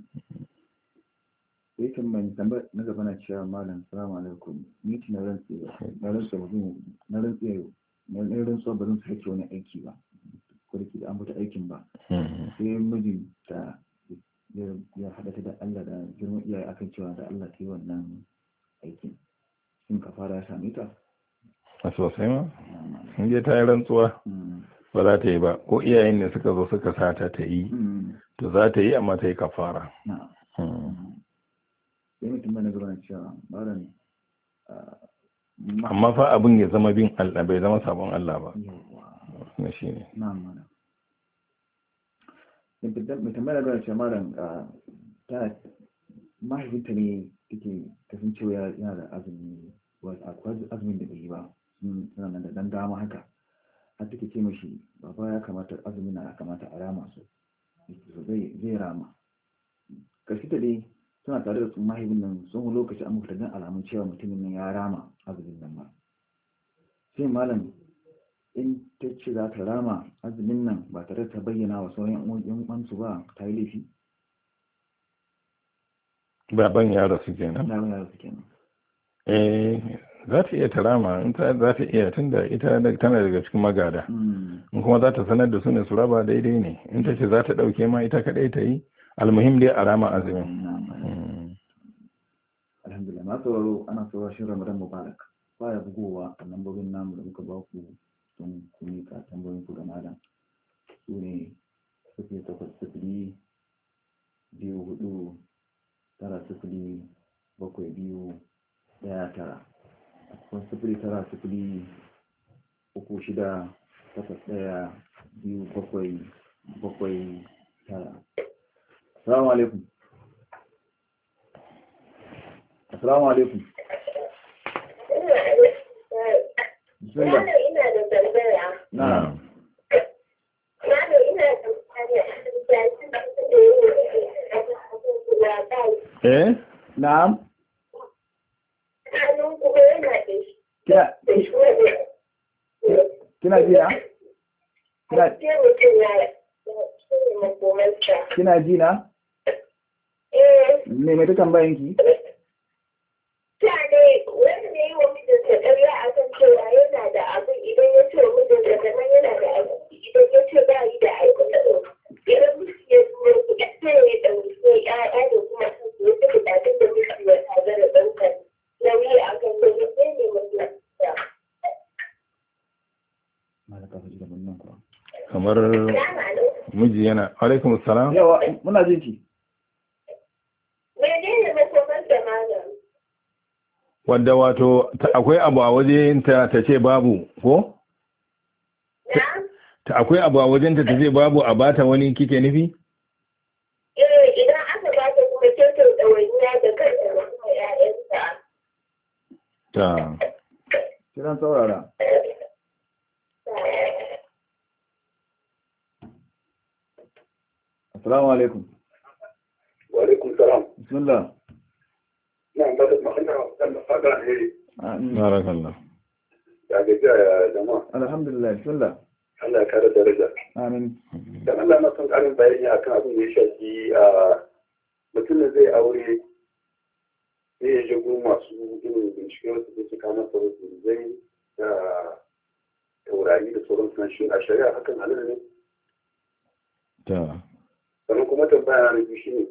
Speaker 2: Sai kan mai tambayar na gaba na cewa malam salamu alaikum, ni ci na rantsuwa ba zan sake wani aiki ba, ko da ke da an fita aikin ba. Sai mijin ta ya haɗa ta da Allah da girman iyaye akan cewa da Allah ta yi wannan aikin, shin ka fara ya same ta?
Speaker 1: A sosai ma, in je ta yi rantsuwa ba za ta yi ba, ko iyayen ne suka zo suka sata ta yi, to za ta yi amma ta yi kafara.
Speaker 2: Sai mutum bane gaba na cewa malam,
Speaker 1: amma fa abin ya zama bin Allah, bai zama sabon Allah ba. Na shi ne.
Speaker 2: Na'am. Mai tambaya gaba na cewa malam, ta mahaifinta ne take kasancewa yana da azumi, akwai azumin da bai yi ba, suna nan da dan dama haka, har take ce mashi baba ya kamata azumin na kamata a rama su, zai rama. Kashi ta dai suna tare da su mahaifin nan sun lokaci an mutu dan alamun cewa mutumin nan ya rama azumin nan ba. Sai malam, in ta ce za ta rama azumin nan ba tare da ta bayyana wa sauran yan uwansu ba, ta yi laifi?
Speaker 1: Baban ya rasu kenan.
Speaker 2: Baban ya rasu kenan.
Speaker 1: Za ta iya ta rama, in ta za ta iya, tunda ita tana daga cikin magada. In kuma za ta sanar da su ne su raba, daidai ne. In ta ce za ta ɗauke ma ita kaɗai ta yi, almuhim dai a rama azumin.
Speaker 2: Alhamdulillah, ma sauraro ana sauraro shi Ramadan Mubarak. Baya bugowa a lambobin namu da muka ba ku don ku miƙa tambayoyin ku ga malam. Su ne 0800 24 9 tara. Assalamu alaikum. Assalamu alaikum. Bismillah.
Speaker 3: Ina da tambaya.
Speaker 2: Na'am.
Speaker 3: Ina da
Speaker 1: eh
Speaker 2: Na'am. Kina ji na? Kina ji na? Me mai ta tambayan ki?
Speaker 3: wanda ya yi wa mijinta ƙarya a kan cewa yana da abu idan ya ce wa mijinta kamar yana da abu idan ya ce ba yi da aiki idan miji ya zuwa kuɗi sai ya ɗauki ƴaƴa da kuma kansu ya fi buƙatun da miji ya tagara ɗaukar nauyi a kan da ya sai ne mutum
Speaker 1: kamar miji yana alaikum salam.
Speaker 2: Yawa muna jin ki.
Speaker 3: menene makomar da malam
Speaker 1: Wadda wato akwai abu a wajen ta ce babu ko? Akwai abu a wajen ta ce babu a bata wani kike nufi?
Speaker 3: Idan aka bata kuma kyautar ɗawainiya da kanta da kuma ‘ya'yanta.
Speaker 1: Ta.
Speaker 2: Kiran saurara. Assalamu alaikum.
Speaker 4: Wa alaikum salam.
Speaker 2: Bismillah.
Speaker 4: Na ba da magana dan fada ne.
Speaker 1: Barakallah.
Speaker 4: Ya gajiya ya jama'a.
Speaker 2: Alhamdulillah. Bismillah.
Speaker 4: Allah ya kare daraja.
Speaker 2: Amin.
Speaker 4: Dan Allah na son karin bayani akan abin da ya shafi mutum da zai aure ne ya shigo masu irin bincike wasu da suka masa wasu zai da taurari da sauran sunan shi a shari'a hakan halin ne.
Speaker 1: Ta.
Speaker 4: Sannan kuma tambaya na biyu shi ne.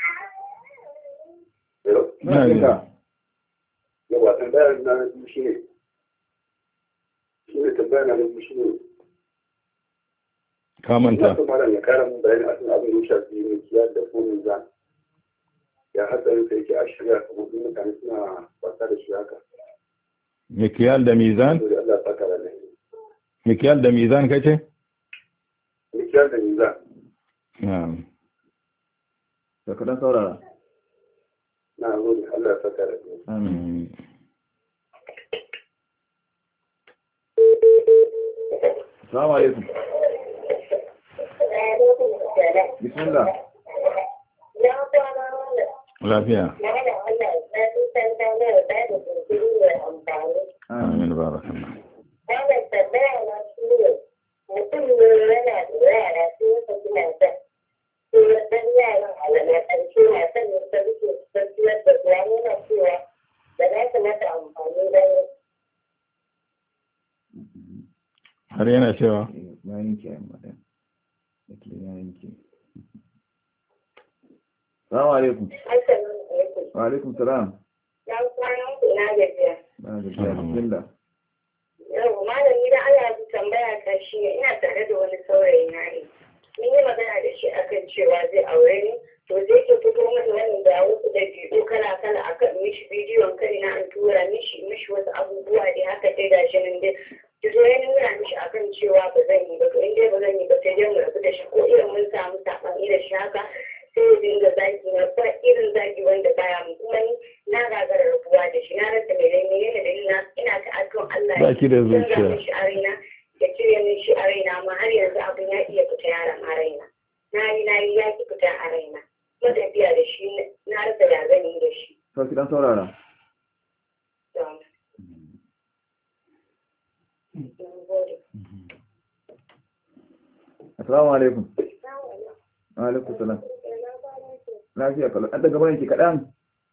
Speaker 2: Muna jin ka.
Speaker 4: Yawa tambaya na biyu shi ne. Tambaya na biyu shi ne.
Speaker 1: Ka manta.
Speaker 4: Ina so malam ya kara mun bayani akan abin da ya shafi mai kiyar da fomin zan. Ya hatsarin sa yake a shirya kamar duk mutane suna wasa da shi haka.
Speaker 1: Mikiyal da mizan?
Speaker 4: Dole Allah ya saka da lahi.
Speaker 1: Mikiyal da mizan kace?
Speaker 4: Mikiyar da mizan.
Speaker 1: Na'am.
Speaker 2: Da kadan saurara.
Speaker 4: Na gode Allah ya saka da lahi.
Speaker 2: Amin. Assalamu alaikum. Bismillah.
Speaker 1: Lafiya. Amin barakallah. Har yana cewa
Speaker 2: Yayin ki ayyama da. Yake yayin ki. Assalamu alaikum. Wa alaikum salam.
Speaker 3: Ya kwana na gajiya.
Speaker 2: Na gajiya. Bismillah.
Speaker 3: Yau malami da Allah ya tambaya ta shi ina tare da wani saurayi na ne. Mun yi magana da shi akan cewa zai aure ni to zai ke fito masa wani da wasu da biyu kala kala akan mishi bidiyon kai na an tura mishi wasu abubuwa da haka dai gashi nan dai. To ya nuna mishi akan cewa ba zan yi ba to in dai ba zan yi ba sai dai mu rabu da shi ko irin mun samu sabani da shi haka sai ya dinga zagi na ba irin zagi wanda baya mu kuma ni na gagara rabuwa da shi na rasa mai rai ne dalilina ina ta addu'an Allah
Speaker 1: ba ki da zuciya.
Speaker 3: shi a raina ya cire min shi a raina amma har yanzu abin ya iya fita yaran a raina na yi ya ki fita a raina matafiya da shi na rasa ya zan yi da shi.
Speaker 2: Sauki dan saurara. Assalamu alaikum. Wa alaikum salam. Lafiya kalau. An daga bayan ki kaɗan.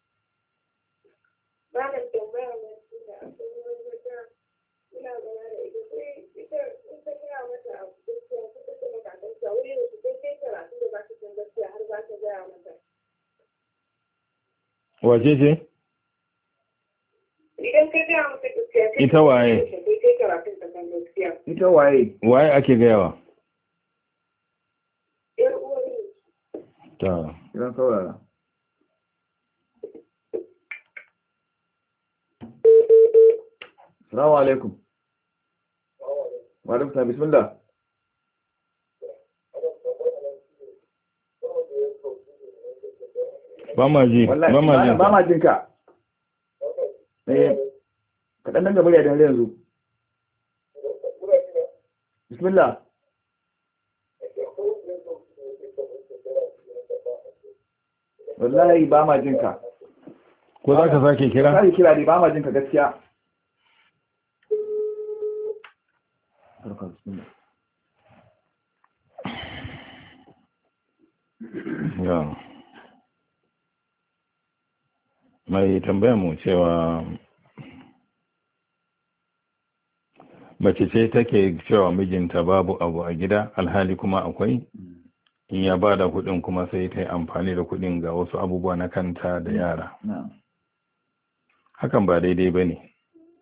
Speaker 1: wace ce?
Speaker 3: Idan ka gaya mata gaskiya
Speaker 1: Ita waye?
Speaker 2: Ita waye?
Speaker 1: Waye ake gayawa?
Speaker 3: ‘yar uwar ne.
Speaker 1: Ta.
Speaker 2: Idan saurara. Assalamu alaikum. Wa alaikum salam, bismillah.
Speaker 1: ba ma ji
Speaker 2: ba ma jin ka. Kaɗan nan gaba da yanzu. Bismillah. Wallahi ba ma jin ka.
Speaker 1: Ko za ka sake kira?
Speaker 2: Sake kira ne, ba ma jin ka gaskiya.
Speaker 1: Ya. Mai tambaya mu cewa mace ce take cewa mijinta babu abu a gida alhali kuma akwai, in ya bada kuɗin kuma sai ta yi amfani da kuɗin ga wasu abubuwa na kanta da yara. Hakan ba daidai ba ne.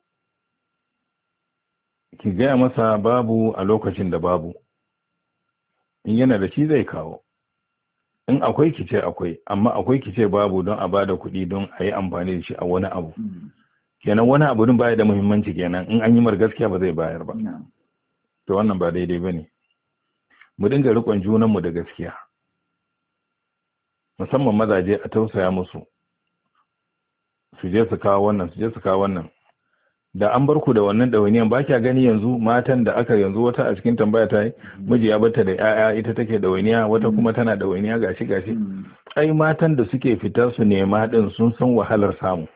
Speaker 1: Ki gaya masa babu a lokacin da babu, in yana da shi zai kawo, in akwai ki ce akwai, amma akwai ki ce babu don a bada kuɗi don a yi amfani da shi a wani abu. Kenan wani abu din baya da muhimmanci kenan, in an yi mar gaskiya ba zai bayar ba. To wannan ba daidai ba ne. Mu dinga riƙon junanmu da gaskiya, musamman mazaje a tausaya musu, su je su kawo wannan, su je su kawo wannan. Da an bar ku da wannan ɗawainiyan, ba kya gani yanzu matan da aka yanzu wata a cikin tambaya ta yi miji ya bata da 'ya'ya, ita take ɗawainiya, wata kuma tana ɗawainiya gashi. Ai matan da suke fita su nema ɗin sun san wahalar samu.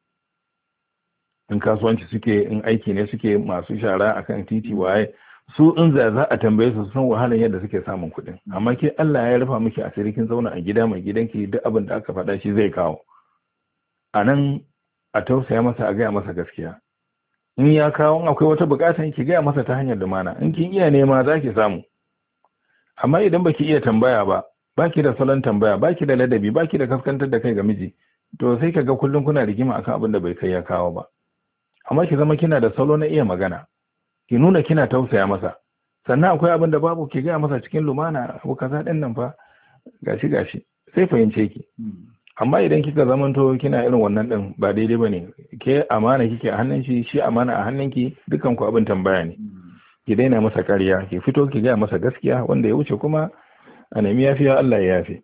Speaker 1: In kasuwanci suke, in aiki ne suke, masu shara akan titi waye, su in za a tambaye su san wahalar yadda suke samun kuɗin. Amma ke Allah ya rufa miki asiri, kin zauna a gida mai gidanki, duk abin da aka faɗa shi zai kawo. A nan a tausaya masa, a gaya masa gaskiya. In ya kawo, in akwai wata bukatan ki gaya masa ta hanyar lumana, in kin iya nema za ki samu. Amma idan baki iya tambaya ba, baki da salon tambaya, baki da ladabi, baki da kaskantar da kai ga miji, to sai kaga kullum kuna rigima akan abin da bai kai ya kawo ba. Amma ki zama kina da salo na iya magana, ki nuna kina tausaya masa, sannan akwai abin da babu, ki gaya masa cikin lumana, abu kaza din nan fa gashi sai fahimce ki. Amma idan kika zamanto kina irin wannan din, ba daidai bane. Ke amana kike a hannun shi, shi amana a hannunki, dukan ku abin tambaya ne. Ki daina masa ƙarya, ki fito ki gaya masa gaskiya, wanda ya wuce kuma a nemi yafiya, Allah ya yafe.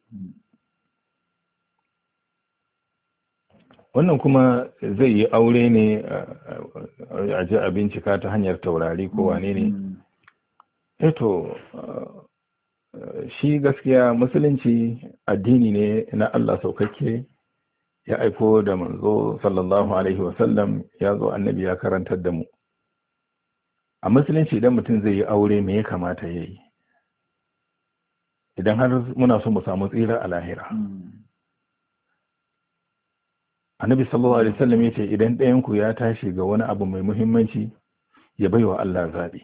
Speaker 1: Wannan kuma zai yi aure ne a ji a bincika ta hanyar taurari ko wane ne. Eto shi gaskiya musulunci addini ne na Allah saukakke, ya aiko da manzo sallallahu alaihi wasallam, ya zo annabi ya karantar da mu. A musulunci idan mutum zai yi aure me ya kamata ya yi, idan har muna so mu samu tsira a lahira. Annabi sallallahu alaihi wasallam ya ce idan ɗayanku ya tashi ga wani abu mai muhimmanci, ya baiwa Allah zaɓi.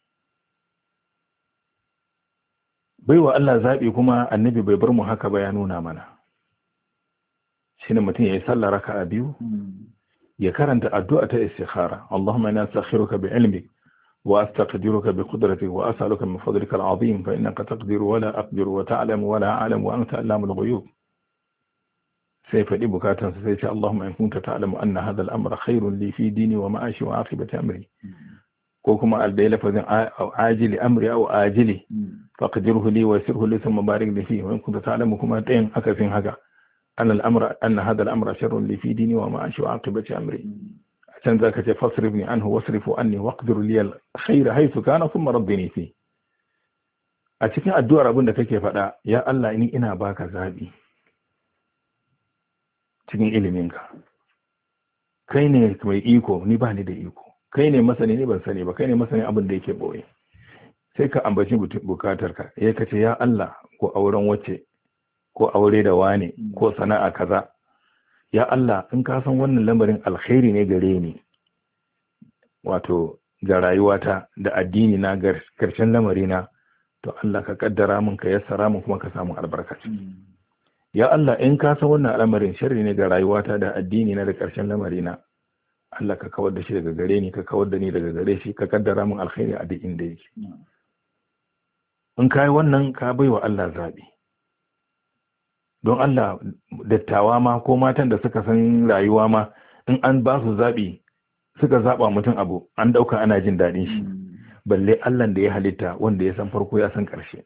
Speaker 1: Baiwa Allah zaɓi kuma annabi bai bar mu haka ba, ya nuna mana. Shine mutum ya yi sallah raka'a biyu, ya karanta addu'a ta istikhara. Allahumma inna astakhiruka bi ilmik wa astaqdiruka bi qudratik wa as'aluka min fadlika al'azim fa innaka taqdiru wa la aqdiru wa ta'lamu wa la a'lamu wa anta allamul ghuyub. Sai faɗi bukatansa sai ce Allahumma in kunta ta'lamu anna hadha al-amra khairun li fi dini wa ma'ashi wa aqibati amri. Ko kuma aldai lafazin ajili amri aw ajili faqdirhu li wa sirhu li thumma barik li fihi wa in kunta ta'lamu kuma tayin akasin haka anna hadha al-amra sharrun li fi dini wa ma'ashi wa aqibati amri. Can zaka ce fasrifni anhu wasrifu anni waqdir li al-khayra haythu kana thumma rabbini fi. A cikin addu'ar abin da kake faɗa, ya Allah ni ina baka zabi cikin iliminka, kai ne mai iko, ni ba ni da iko, kai ne masani, ni ban sani ba, kai ne masani abin da yake boye. Sai ka ambaci bukatarka, ya kace ya Allah, ko auren wacce, ko aure da wane, ko sana'a kaza. Ya Allah, in ka san wannan lamarin alkhairi ne gare ni, wato ga rayuwata da addini na, ga karshen lamarina, to Allah ka kaddara min, ka yassara min, kuma ka samu albarkaci. Ya Allah, in ka san wannan al'amarin sharri ne ga rayuwata da addini na da ƙarshen lamarina, Allah ka kawar da shi daga gare ni, ka kawar da ni daga gare shi, ka kaddara min alkhairi a duk inda yake. In ka yi wannan, ka bai wa Allah zaɓi. Don Allah, dattawa ma ko matan da suka san rayuwa ma, in an ba su zaɓi, suka zaba mutum abu an dauka ana jin daɗin shi, balle Allah da ya halitta wanda ya san farko ya san ƙarshe.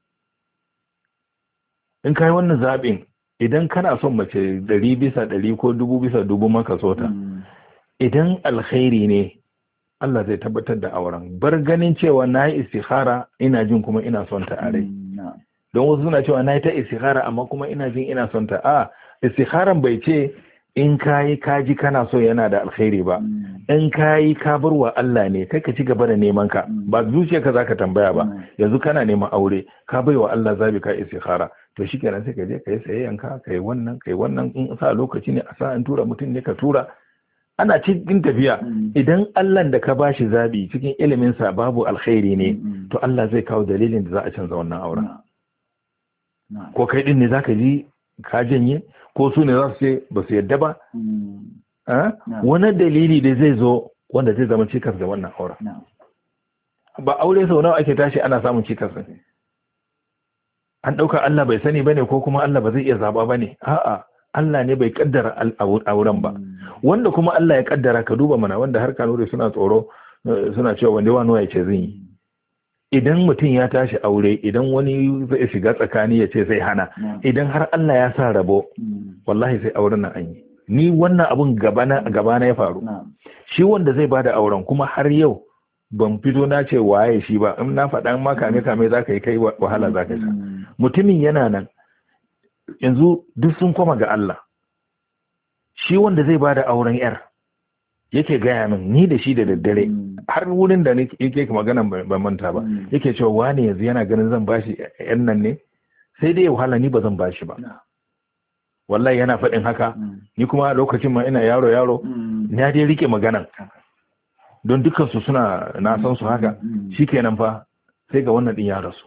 Speaker 1: In kai wannan zaɓin, idan kana son mace 100% ko 1000% maka so ta, idan alkhairi ne Allah zai tabbatar da auren. Bar ganin cewa na yi istikhara ina jin kuma ina son ta a rai. Don wasu suna cewa na yi ta istikhara amma kuma ina jin ina son ta. A istikharan bai ce in kayi kaji kana so yana da alkhairi ba. In kayi ka bar wa Allah ne, kai ka ci gaba da neman ka. Ba zuciyarka zaka tambaya ba. Yanzu kana neman aure, ka bai wa Allah zabi ka istikhara. To shikenan sai ka je ka yi sayayyanka, ka yi wannan in sa lokaci ne a sa an tura mutum ne ka tura. Ana cikin tafiya, idan Allah da ka bashi zabi cikin iliminsa babu alkhairi ne, to Allah zai kawo dalilin da za a canza wannan auren. Ko kai din ne za ka ji ka janye, ko su ne za su ce ba su yadda ba. Wani dalili da zai zo wanda zai zama cikas da wannan auren. Ba aure sau nawa ake tashi ana samun cikas ne. An ɗauka Allah bai sani ba ne, ko kuma Allah ba zai iya zaba ba ne. A'a, Allah ne bai kaddara auren ba. Wanda kuma Allah ya kaddara, ka duba mana wanda har kanuri suna tsoro, suna cewa wanda wani ya ce zan yi. Idan mutum ya tashi aure, idan wani zai shiga tsakani ya ce zai hana, idan har Allah ya sa rabo, wallahi sai auren nan an yi. Ni wannan abun gabana ya faru. Shi wanda zai bada auren kuma har yau ban fito na ce waye shi ba, in na faɗa ma kame za ka yi kai wahala za ka sha. Mutumin yana nan, yanzu duk sun koma ga Allah. Shi wanda zai bada auren yar yake gaya min, ni da shi da daddare har wurin da yake magana ban manta ba, yake cewa wani yanzu yana ganin zan bashi yan nan ne, sai dai wahala ni ba zan bashi ba. Wallahi yana faɗin haka, ni kuma lokacin ma ina yaro na dai rike maganan, don dukansu suna na san su haka. Shikenan fa sai ga wannan din ya rasu,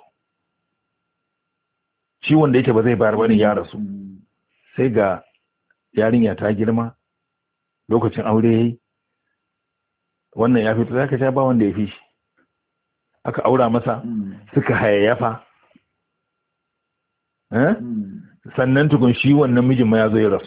Speaker 1: shi wanda yake ba zai bayar ba din ya rasu. Sai ga yarinya ta girma, lokacin aure yayi, wannan ya fito zaka sha ba wanda ya fi shi, aka aura masa, suka hayayyafa. Sannan tukun shi wannan mijin ma ya zo ya rasu.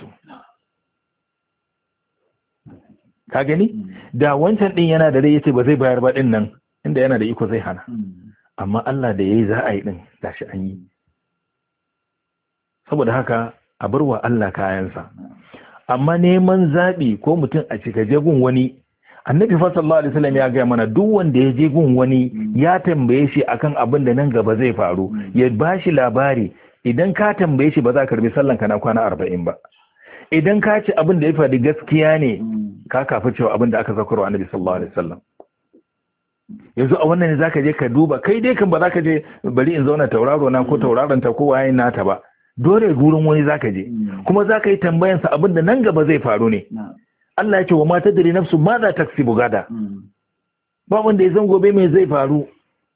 Speaker 1: Ka gani? Da wancan din yana da rai yace ba zai bayar ba din nan, inda yana da iko zai hana. Amma Allah da yayi za a yi din, gashi an yi. Saboda haka a bar wa Allah kayansa. Amma neman zaɓi ko mutum a cika jegun wani, Annabi sallallahu alaihi wasallam ya gaya mana duk wanda ya je gun wani ya tambaye shi akan abin da nan gaba zai faru, ya bashi labari. Idan ka tambaye shi ba za ka karbi sallan ka na kwana 40 ba. Idan ka ci abin da ya faɗi gaskiya ne, ka kafa cewa abin da aka zakarwa Annabi sallallahu alaihi wasallam. Yanzu a wannan ne zaka je ka duba, kai dai kan ba za ka je bari in zauna tauraro na ko tauraron ta ko waye nata ba. Dole gurin wani zaka je, kuma zaka yi tambayansa abin da nan gaba zai faru ne. Allah ya ce wa ma tadri nafsu ma za taksibu gada. Ba wanda ya san gobe me zai faru.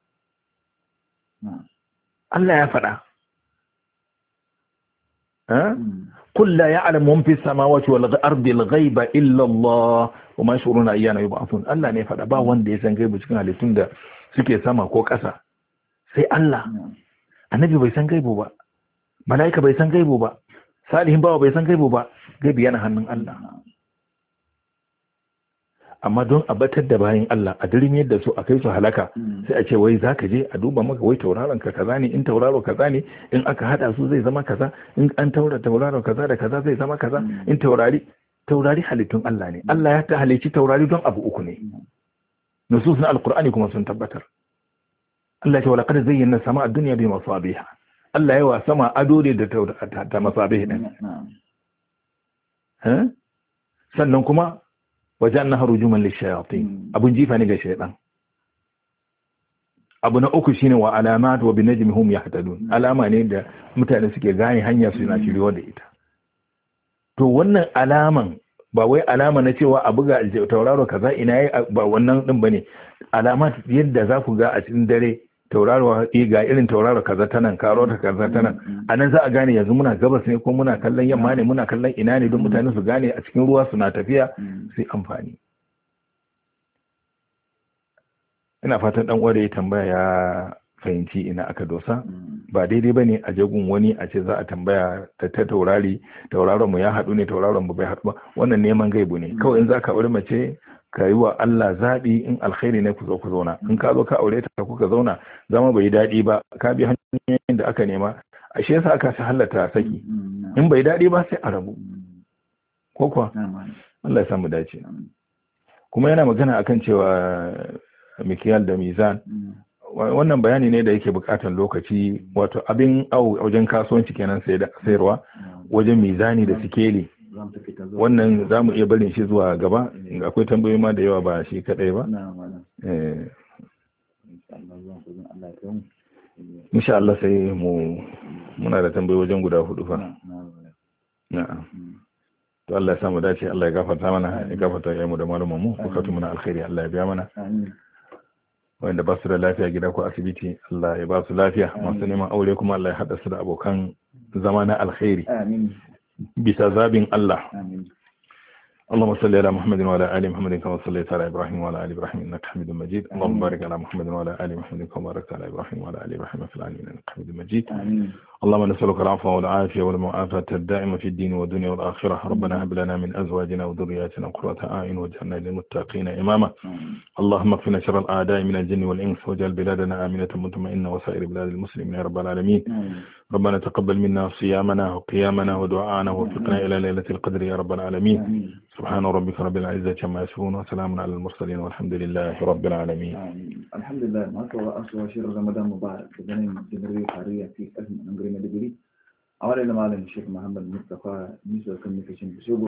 Speaker 1: Allah ya faɗa. Qul la ya'lamu man fis samawati wal ardi al ghaiba illa Allah wa ma yashuruna ayyana yub'athun. Allah ne ya faɗa, ba wanda ya san gaibu cikin halittun da suke sama ko ƙasa sai Allah. Annabi bai san gaibu ba. Mala'ika bai san gaibu ba. Salihin bawa bai san gaibu ba. Gaibi yana hannun Allah. Amma don a batar da bayan Allah, a dirin yadda su a kai su halaka, sai a ce wai za ka je a duba maka wai tauraron ka kaza ne, in tauraro kaza ne, in aka hada su zai zama kaza, in an tauraro kaza da kaza zai zama kaza, in taurari halittun Allah ne. Allah ya ta halicci taurari don abu uku ne. Nusus na Alqur'ani kuma sun tabbatar. Allah ya ce wa laqad zayyana sama'a ad-dunya bi masabiha. Allah ya wa sama ado ne da ta masabih din. Sannan kuma wajannaha rujuman lishayatin, abun jifa ne ga shaytan. Abu na uku shine wa alamat wa binajmi hum yahtadun, alama ne da mutane suke gane hanya su na shiriwa da ita. To wannan alaman ba wai alama na cewa a buga tauraro kaza ina yi, ba wannan din bane. Alamat yadda za ku ga a cikin dare tauraro ga irin tauraro kaza tanan, karo ta kaza tanan, anan za a gane yanzu muna gabas ne ko muna kallon yamma ne, muna kallon ina ne, don mutane su gane a cikin ruwa suna tafiya sai amfani. Ina fatan dan uwa da ya tambaya ya fahimci ina aka dosa. Ba daidai bane a jagun wani a ce za a tambaya ta tauraron mu ya haɗu ne, tauraron mu bai haɗu ba. Wannan neman gaibu ne. Kawai in za ka aure mace ka yi wa Allah zaɓi in alkhairi ne ku zo ku zauna in ka zo ka aure ta kuka zauna zama bai daɗi ba ka bi hanyoyin da aka nema ashe yasa aka sa halatta saki in bai daɗi ba sai a rabu ko kuwa Allah ya samu dace kuma yana magana akan cewa mikiyal da mizan wannan bayani ne da yake buƙatar lokaci wato abin au wajen kasuwanci kenan sayarwa wajen mizani da sikeli wannan za mu iya barin shi zuwa gaba akwai tambayoyi ma da yawa ba shi kadai ba insha Allah sai muna da tambayoyi wajen guda 4 fa na'am to Allah ya samu dace Allah ya gafarta mana ya gafarta ya mu da malaman mu bukatu muna alkhairi Allah ya biya mana wanda ba su da lafiya gida ko asibiti Allah ya ba su lafiya masu neman aure kuma Allah ya haɗa su da abokan zama na alkhairi bisa zabin Allah اللهم صل على محمد وعلى ال محمد كما صليت على ابراهيم وعلى ال ابراهيم انك حميد مجيد اللهم بارك على محمد وعلى ال محمد كما باركت على ابراهيم وعلى ال ابراهيم في العالمين انك حميد مجيد اللهم نسالك العفو والعافيه والمعافاه الدائمه في الدين والدنيا والاخره ربنا هب لنا من ازواجنا وذرياتنا قرة اعين واجعلنا للمتقين اماما اللهم اكفنا شر الاعداء من الجن والانس واجعل بلادنا امنه مطمئنه وسائر بلاد المسلمين يا رب العالمين ربنا تقبل منا صيامنا وقيامنا ودعاءنا ووفقنا الى ليله القدر يا رب العالمين سبحان ربك رب العزة عما يصفون وسلام على المرسلين والحمد لله رب العالمين
Speaker 2: الحمد لله ما شاء الله شهر رمضان مبارك بدنا جمهورية حرية في أزمة نقرين دبري أولا لما الشيخ محمد مصطفى نسوة كميكيشن